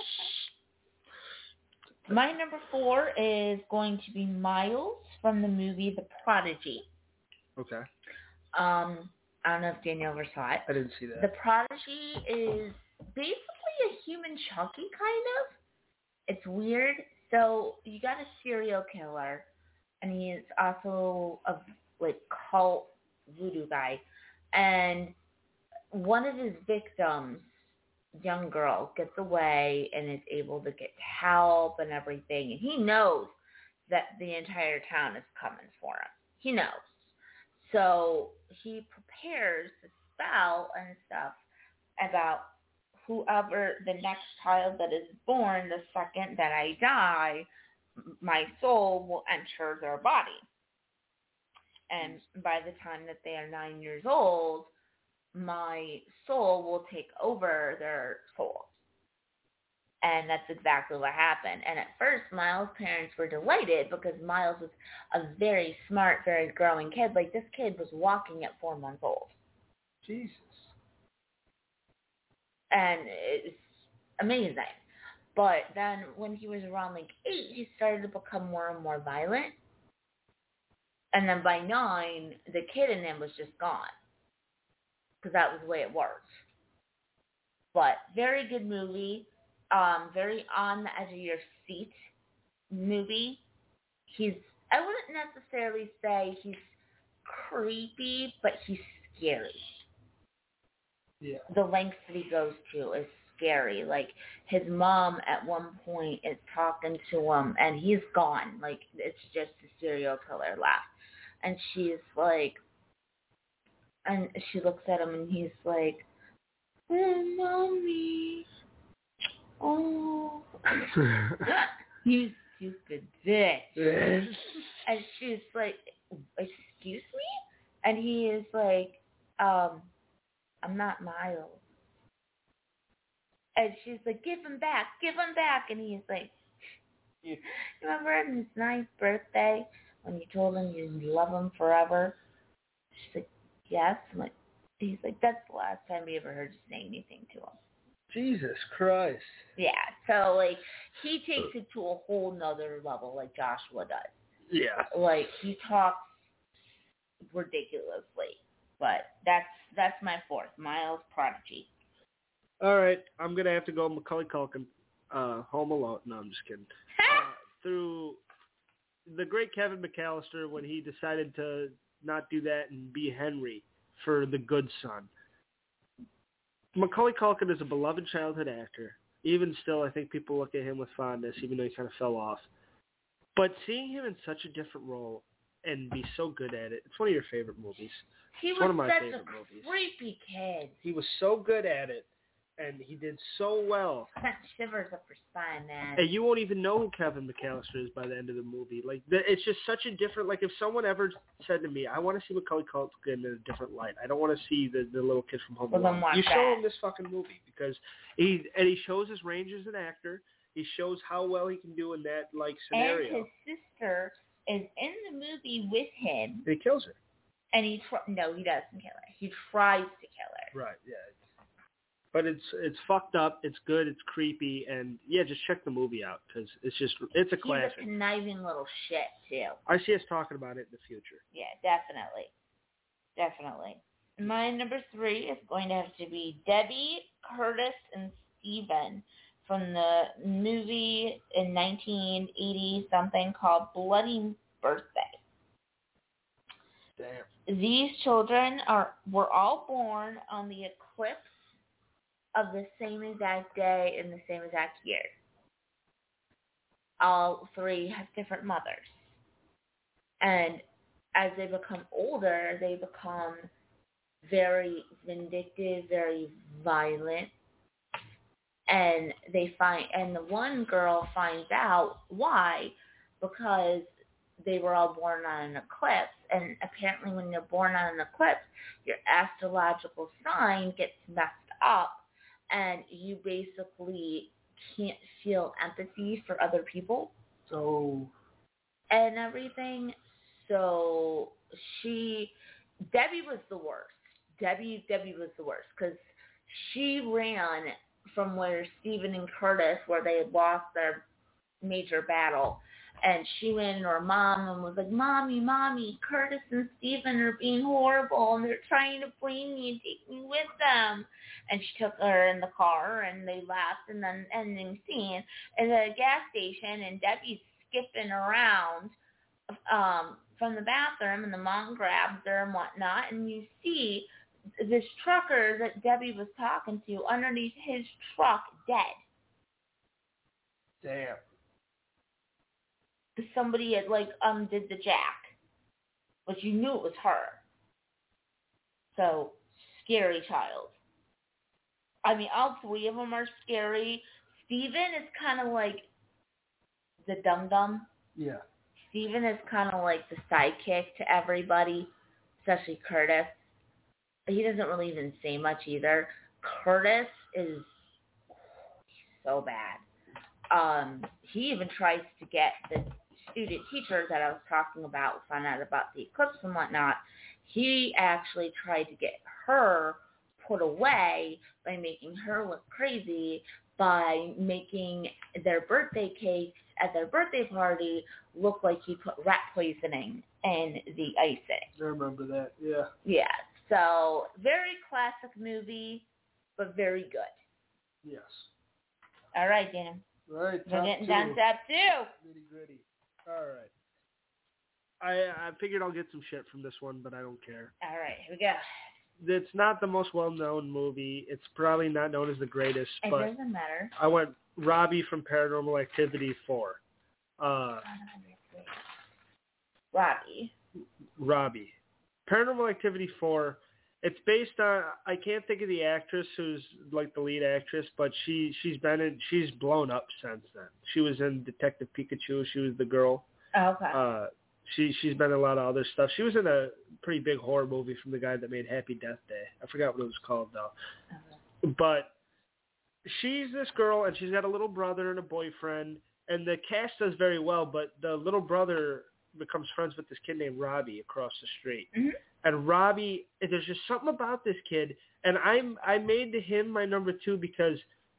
My number four is going to be Miles from the movie The Prodigy. Okay. Um, I don't know if Danielle ever saw it. I didn't see that. The Prodigy is basically a human Chucky, kind of. It's weird. So you got a serial killer, and he is also a like cult voodoo guy, and one of his victims, young girl, gets away and is able to get help and everything, and he knows that the entire town is coming for him. He knows. So he prepares the spell and stuff about whoever the next child that is born, the second that I die, my soul will enter their body. And by the time that they are nine years old, my soul will take over their soul. And that's exactly what happened. And at first, Miles' parents were delighted because Miles was a very smart, very growing kid. Like, this kid was walking at four months old. Jesus. And it's amazing. But then when he was around like eight, he started to become more and more violent. And then by nine, the kid in him was just gone. Because that was the way it worked. But very good movie. Um, very on the edge of your seat movie. He's, I wouldn't necessarily say he's creepy, but he's scary. Yeah. The lengths that he goes to is scary. Like, his mom at one point is talking to him, and he's gone. Like, it's just a serial killer laugh. And she's like, and she looks at him, and he's like, oh, Mommy. Oh. You stupid bitch. And she's like, excuse me? And he is like, um, I'm not Miles. And she's like, give him back, give him back. And he's like, you remember on his ninth birthday when you told him you love him forever? She's like, yes. I'm like, he's like, that's the last time we ever heard you say anything to him. Jesus Christ. Yeah, so, like, he takes it to a whole nother level like Joshua does. Yeah. Like, he talks ridiculously. But that's that's my fourth, Miles Prodigy. All right, I'm going to have to go Macaulay Culkin, uh, Home Alone. No, I'm just kidding. uh, through the great Kevin McAllister when he decided to not do that and be Henry for The Good Son. Macaulay Culkin is a beloved childhood actor. Even still, I think people look at him with fondness, even though he kind of fell off. But seeing him in such a different role and be so good at it, it's one of your favorite movies. He it's was one of my such favorite a movies. creepy kid. He was so good at it, and he did so well. Sent shivers up your spine, man. And you won't even know who Kevin McAllister is by the end of the movie. Like, the, it's just such a different. Like, if someone ever said to me, "I want to see Macaulay Culkin in a different light. I don't want to see the, the little kid from Home Well, Alone." then watch You show that. him this fucking movie because he and he shows his range as an actor. He shows how well he can do in that like scenario. And his sister is in the movie with him. And he kills her. And he tr- no, he doesn't kill her. He tries to kill her. Right. Yeah. But it's it's fucked up. It's good. It's creepy. And yeah, just check the movie out because it's just it's a classic. He's a conniving little shit too. I see us talking about it in the future. Yeah, definitely, definitely. My number three is going to have to be Debbie, Curtis, and Steven from the movie in nineteen eighty something called Bloody Birthday. Damn. These children are were all born on the eclipse of the same exact day in the same exact year. All three have different mothers. And as they become older, they become very vindictive, very violent. And they find, and the one girl finds out why, because they were all born on an eclipse. And apparently when you're born on an eclipse, your astrological sign gets messed up. And you basically can't feel empathy for other people. So. And everything. So she, Debbie was the worst. Debbie, Debbie was the worst because she ran from where Steven and Curtis, where they had lost their major battle. And she went to her mom and was like, Mommy, Mommy, Curtis and Steven are being horrible and they're trying to blame me and take me with them. And she took her in the car and they left, and then ending scene is at a gas station and Debbie's skipping around um, from the bathroom and the mom grabs her and whatnot, and you see this trucker that Debbie was talking to underneath his truck dead. Damn. Somebody had like undid the jack, but you knew it was her. So, scary child. I mean, all three of them are scary. Steven is kind of like the dum-dum. Yeah. Steven is kind of like the sidekick to everybody, especially Curtis. He doesn't really even say much either. Curtis is so bad. Um, he even tries to get the student teacher that I was talking about, found out about the eclipse and whatnot. He actually tried to get her put away by making her look crazy by making their birthday cakes at their birthday party look like he put rat poisoning in the icing. I remember that, yeah. Yeah, so very classic movie, but very good. Yes. All right, Dana. All right, We're top getting two. down to top two. Nitty gritty. All right. I I figured I'll get some shit from this one, but I don't care. All right, here we go. It's not the most well-known movie. It's probably not known as the greatest, It but doesn't matter. I went Robbie from Paranormal Activity four. Uh, Robbie. Robbie. Paranormal Activity four. It's based on, I can't think of the actress who's like the lead actress, but she, she's been in, she's blown up since then. She was in Detective Pikachu. She was the girl. Oh, okay. Uh, she, she's been in a lot of other stuff. She was in a pretty big horror movie from the guy that made Happy Death Day. I forgot what it was called though. Okay. But she's this girl and she's got a little brother and a boyfriend, and the cast does very well, but the little brother becomes friends with this kid named Robbie across the street. Mm-hmm. And Robbie, there's just something about this kid, and I'm I made him my number two because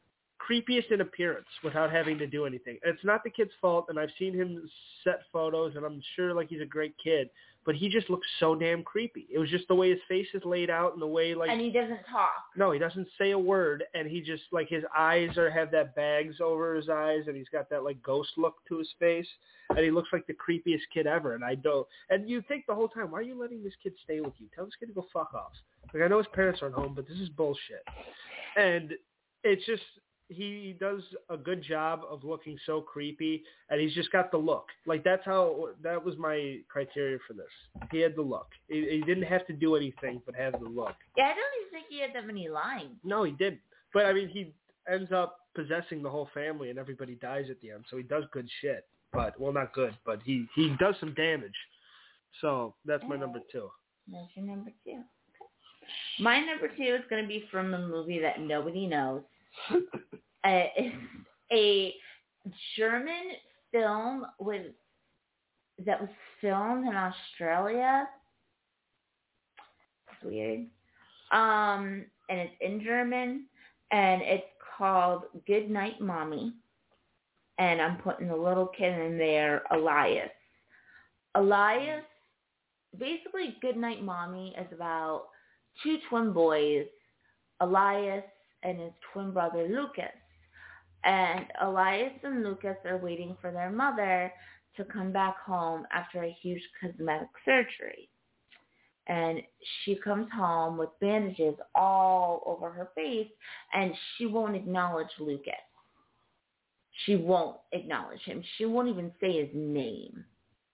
creepiest in appearance without having to do anything. It's not the kid's fault, and I've seen him set photos, and I'm sure like he's a great kid, but he just looks so damn creepy. It was just the way his face is laid out and the way like. And he doesn't talk. No, he doesn't say a word, and he just like his eyes are have that bags over his eyes, and he's got that like ghost look to his face, and he looks like the creepiest kid ever. And I don't. And you think the whole time, why are you letting this kid stay with you? Tell this kid to go fuck off. Like I know his parents aren't home, but this is bullshit. And it's just. He does a good job of looking so creepy, and he's just got the look. Like, that's how, that was my criteria for this. He had the look. He, he didn't have to do anything but have the look. Yeah, I don't even think he had that many lines. No, he didn't. But, I mean, he ends up possessing the whole family, and everybody dies at the end, so he does good shit. But, well, not good, but he, he does some damage. So, that's my number two. That's your number two. Okay. My number two is going to be from a movie that nobody knows. Uh, it's a German film with that was filmed in Australia. It's weird. Um, and it's in German, and it's called Good Night, Mommy. And I'm putting the little kid in there, Elias. Elias, basically, Good Night, Mommy is about two twin boys, Elias and his twin brother, Lucas. And Elias and Lucas are waiting for their mother to come back home after a huge cosmetic surgery. And she comes home with bandages all over her face, and she won't acknowledge Lucas. She won't acknowledge him. She won't even say his name.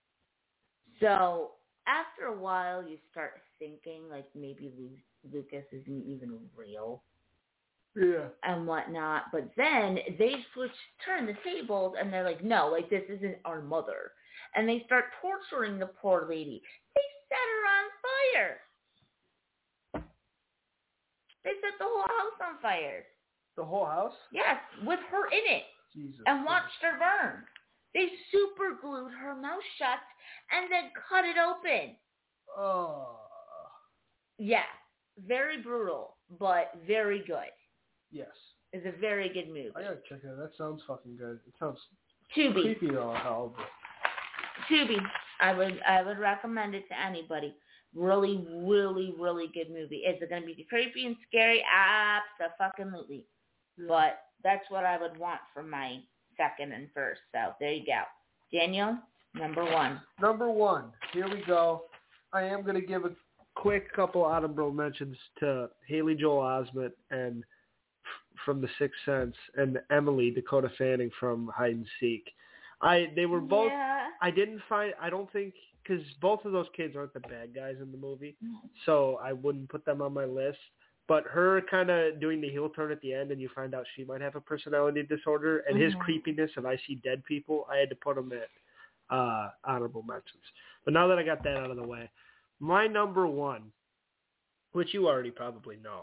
So after a while, you start thinking, like, maybe Lu- Lucas isn't even real. Yeah. And whatnot. But then they switch, turn the tables, and they're like, no, like, this isn't our mother. And they start torturing the poor lady. They set her on fire. They set the whole house on fire. The whole house? Yes, with her in it. Jesus and Christ. Watched her burn. They super glued her mouth shut and then cut it open. Oh. Yeah, very brutal, but very good. Yes. It's a very good movie. I gotta check it out. That sounds fucking good. It sounds Tubi. creepy though, hell. Tubi. I would I would recommend it to anybody. Really, really, really good movie. Is it going to be creepy and scary? Abso-fucking-lutely. Yeah. But that's what I would want for my second and first. So there you go. Daniel, number one. Number one. Here we go. I am going to give a quick couple honorable mentions to Haley Joel Osment and from The Sixth Sense and Emily Dakota Fanning from Hide and Seek. I they were both. Yeah. I didn't find. I don't think because both of those kids aren't the bad guys in the movie, so I wouldn't put them on my list. But her kind of doing the heel turn at the end, and you find out she might have a personality disorder, and mm-hmm. his creepiness, and I see dead people. I had to put him at uh, honorable mentions. But now that I got that out of the way, my number one, which you already probably know,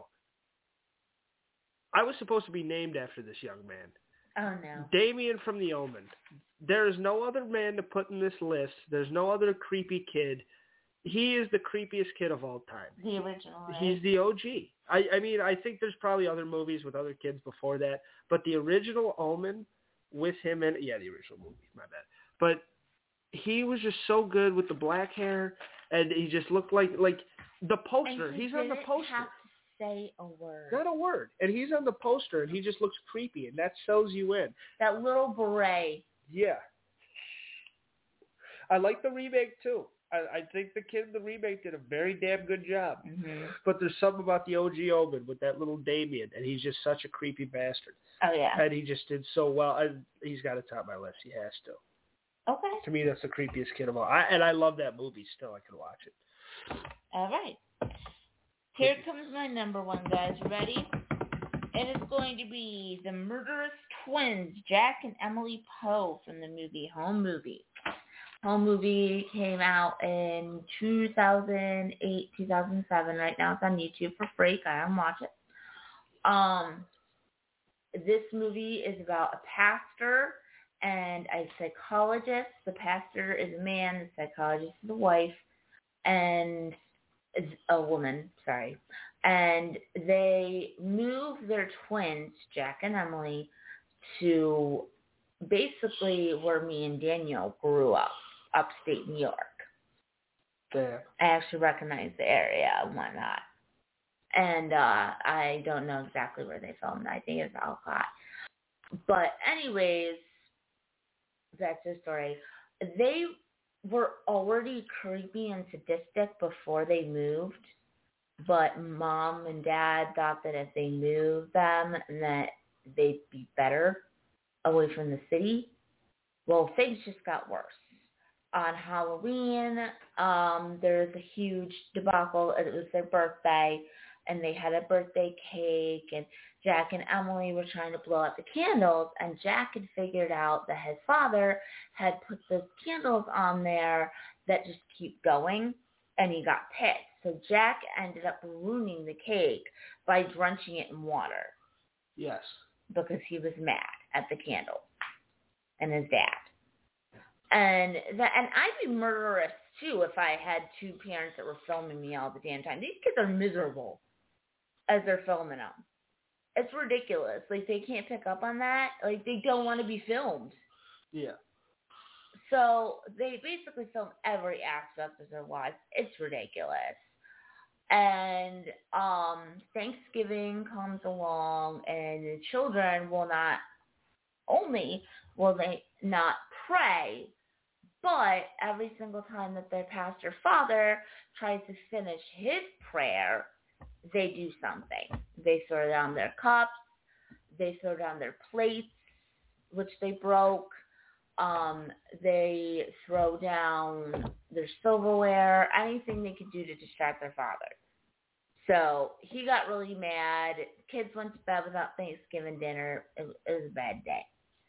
I was supposed to be named after this young man. Oh, no. Damien from The Omen. There is no other man to put in this list. There's no other creepy kid. He is the creepiest kid of all time. The original, right? He's the O G. I, I mean, I think there's probably other movies with other kids before that, but the original Omen with him in yeah, the original movie, my bad. But he was just so good with the black hair, and he just looked like like the poster. And he He's on the poster. Have to say a word. Not a word. And he's on the poster, and he just looks creepy, and that sells you in. That little beret. Yeah. I like the remake, too. I, I think the kid in the remake did a very damn good job. Mm-hmm. But there's something about the O G Omen with that little Damien, and he's just such a creepy bastard. Oh, yeah. And he just did so well. I, he's got to top my list. He has to. Okay. To me, that's the creepiest kid of all. I, and I love that movie still. I can watch it. All right. Here comes my number one, guys. Ready? It is going to be the murderous twins, Jack and Emily Poe, from the movie Home Movie. Home Movie came out in two thousand eight, two thousand seven. Right now it's on YouTube for free. Go ahead and watch it. Um, this movie is about a pastor and a psychologist. The pastor is a man, the psychologist is a wife, and a woman, sorry. And they move their twins, Jack and Emily, to basically where me and Daniel grew up, upstate New York. Damn. I actually recognize the area and whatnot. And uh, I don't know exactly where they filmed. I think it's Alcott. But anyways, that's the story. They were already creepy and sadistic before they moved. But mom and dad thought that if they moved them, that they'd be better away from the city. Well, things just got worse. On Halloween, um, there was a huge debacle. It was their birthday, and they had a birthday cake, and Jack and Emily were trying to blow out the candles, and Jack had figured out that his father had put those candles on there that just keep going, and he got pissed. So Jack ended up ruining the cake by drenching it in water. Yes. Because he was mad at the candles and his dad. And that, and I'd be murderous too if I had two parents that were filming me all the damn time. These kids are miserable as they're filming them. It's ridiculous. Like, they can't pick up on that. Like, they don't want to be filmed. Yeah. So they basically film every aspect of their lives. It's ridiculous. And um, Thanksgiving comes along, and the children will not only will they not pray, but every single time that their pastor father tries to finish his prayer, they do something. They throw down their cups, they throw down their plates, which they broke. Um, they throw down their silverware, anything they could do to distract their father. So he got really mad. Kids went to bed without Thanksgiving dinner. It, it was a bad day.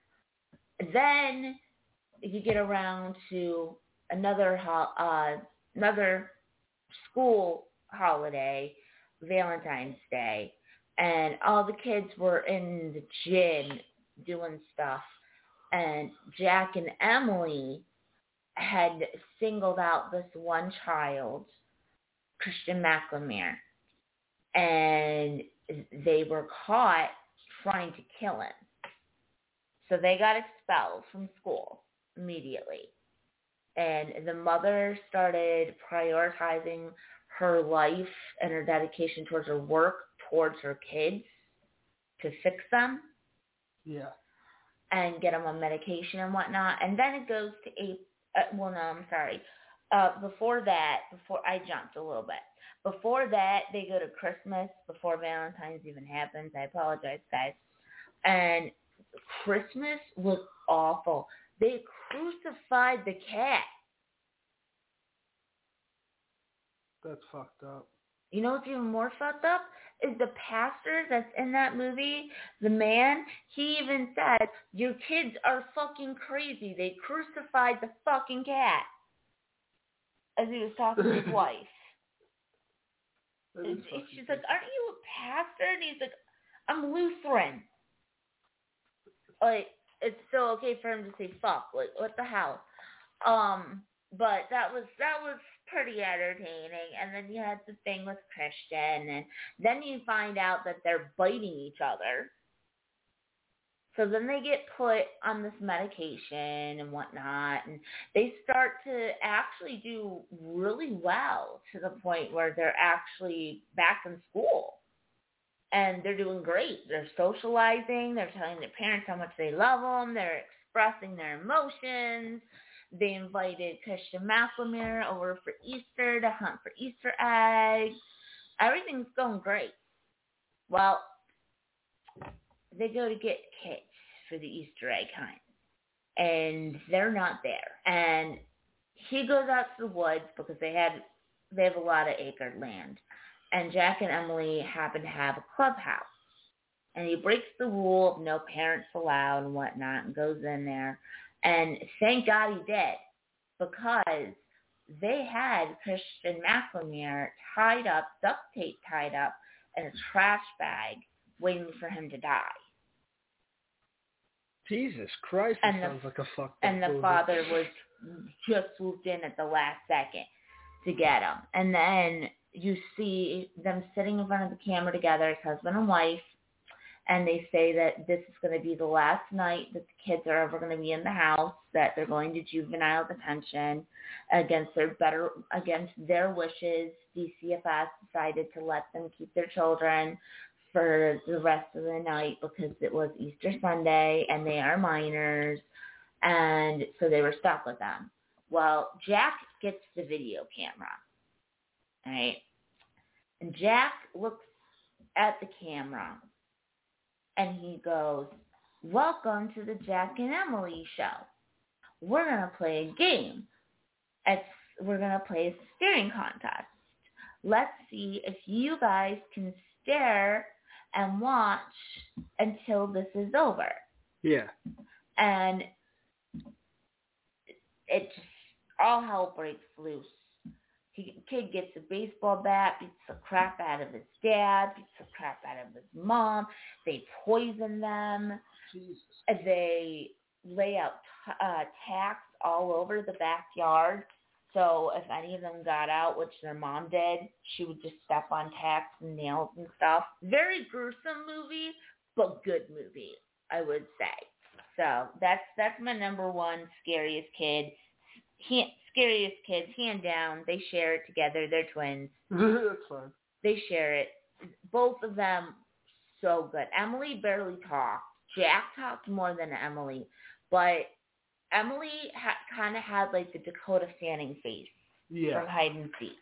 Then you get around to another ho- uh, another school holiday, Valentine's Day, and all the kids were in the gym doing stuff. And Jack and Emily had singled out this one child, Christian McLemore, and they were caught trying to kill him. So they got expelled from school immediately. And the mother started prioritizing her life and her dedication towards her work, towards her kids, to fix them. Yeah. And get them on medication and whatnot. And then it goes to April. Uh, well, no, I'm sorry. Uh, before that, before I jumped a little bit. Before that, they go to Christmas before Valentine's even happens. I apologize, guys. And Christmas was awful. They crucified the cat. That's fucked up. You know what's even more fucked up? Is the pastor that's in that movie, the man, he even said, your kids are fucking crazy. They crucified the fucking cat. As he was talking to his wife. And she's like, aren't you a pastor? And he's like, I'm Lutheran. Like, it's still okay for him to say fuck. Like, what the hell? Um, but that was, that was pretty entertaining. And then you had the thing with Christian, and then you find out that they're biting each other. So then they get put on this medication and whatnot, and they start to actually do really well to the point where they're actually back in school. And they're doing great. They're socializing. They're telling their parents how much they love them. They're expressing their emotions. They invited Christian McLemore over for Easter to hunt for Easter eggs. Everything's going great. Well, they go to get kids for the Easter egg hunt, and they're not there. And he goes out to the woods because they had they have a lot of acre land, and Jack and Emily happen to have a clubhouse. And he breaks the rule of no parents allowed and whatnot, and goes in there. And thank God he did, because they had Christian McLemore tied up, duct tape tied up, in a trash bag, waiting for him to die. Jesus Christ, and that the, sounds like a fucked up And the movie. father was just swooped in at the last second to get him. And then you see them sitting in front of the camera together as husband and wife, and they say that this is going to be the last night that the kids are ever going to be in the house, that they're going to juvenile detention against their better against their wishes. D C F S decided to let them keep their children for the rest of the night because it was Easter Sunday and they are minors, and so they were stuck with them. Well, Jack gets the video camera, all right? And Jack looks at the camera, and he goes, "Welcome to the Jack and Emily show. We're going to play a game. It's, we're going to play a staring contest. Let's see if you guys can stare and watch until this is over." Yeah. And it just, all hell breaks loose. He, kid gets a baseball bat, beats the crap out of his dad, beats the crap out of his mom. They poison them. Jesus. They lay out t- uh, tacks all over the backyard. So if any of them got out, which their mom did, she would just step on tacks and nails and stuff. Very gruesome movie, but good movie, I would say. So that's that's my number one scariest kid. He, scariest kids, hand down. They share it together. They're twins. That's fine. They share it. Both of them, so good. Emily barely talked. Jack talked more than Emily, but Emily ha- kind of had like the Dakota Fanning face Yeah. from Hide and Seek.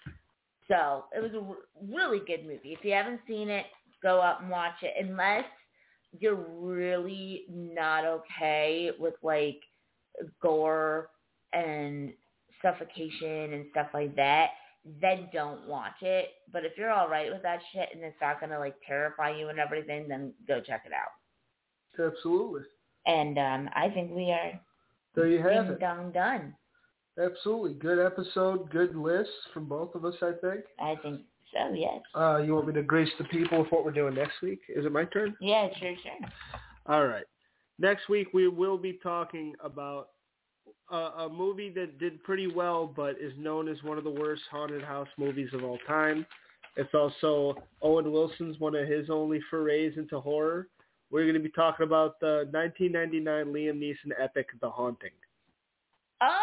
So it was a r- really good movie. If you haven't seen it, go out and watch it. Unless you're really not okay with like gore and suffocation and stuff like that, then don't watch it. But if you're all right with that shit and it's not going to like terrify you and everything, then go check it out. Absolutely. And um, I think we are There you have ding it. dong done. Absolutely. Good episode, good list from both of us, I think. I think so, yes. Uh, you want me to grace the people with what we're doing next week? Is it my turn? Yeah, sure, sure. All right. Next week we will be talking about a, a movie that did pretty well but is known as one of the worst haunted house movies of all time. It's also Owen Wilson's one of his only forays into horror. We're going to be talking about the nineteen ninety-nine Liam Neeson epic, The Haunting. Oh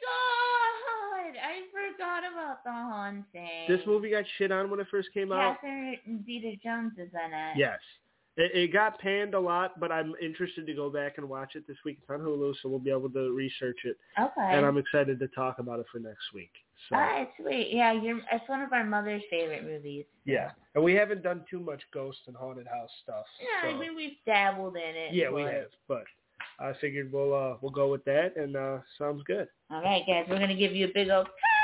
my god! I forgot about The Haunting. This movie got shit on when it first came out. Catherine Zeta-Jones is in it. Yes. It, it got panned a lot, but I'm interested to go back and watch it this week. It's on Hulu, so we'll be able to research it. Okay. And I'm excited to talk about it for next week. So. Ah, it's sweet. Yeah, you're, it's one of our mother's favorite movies. Yeah. And we haven't done too much ghost and haunted house stuff. Yeah, so. I mean, we've dabbled in it. Yeah, but... we have. But I figured we'll uh, we'll go with that, and uh, sounds good. All right, guys. We're going to give you a big old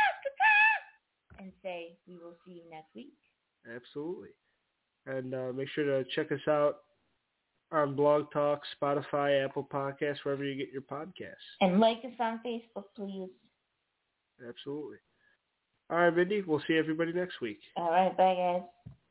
ta-ta and say we will see you next week. Absolutely. And uh, make sure to check us out on Blog Talk, Spotify, Apple Podcasts, wherever you get your podcasts. And like us on Facebook, please. Absolutely. All right, Mindy. We'll see everybody next week. All right. Bye, guys.